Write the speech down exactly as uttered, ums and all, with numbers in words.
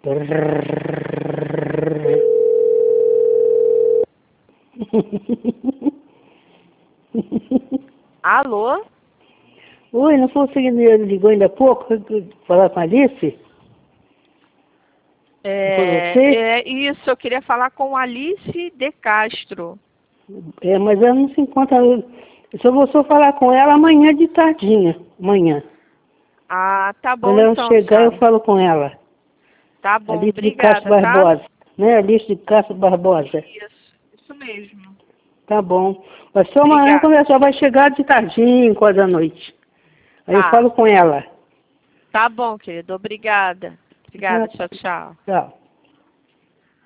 Alô? Oi, não foi o seguinte, ligou ainda há pouco, falar com a Alice? É, Foi você? é isso, eu queria falar com Alice de Castro. É, mas ela não se encontra. Eu só vou só falar com ela amanhã de tardinha, amanhã. Ah, tá bom Quando ela então, chegar, eu senhora. falo com ela. Tá bom, Alice de Castro obrigada, tá? Barbosa. Né, Alice de Castro Barbosa. Isso, isso mesmo. Tá bom. Mas só amanhã, Obrigada. quando ela só vai chegar de tardinha, quase da noite. Aí eu Tá. falo com ela. Tá bom, querido, obrigada. Obrigada, Tá. tchau, tchau. Tchau.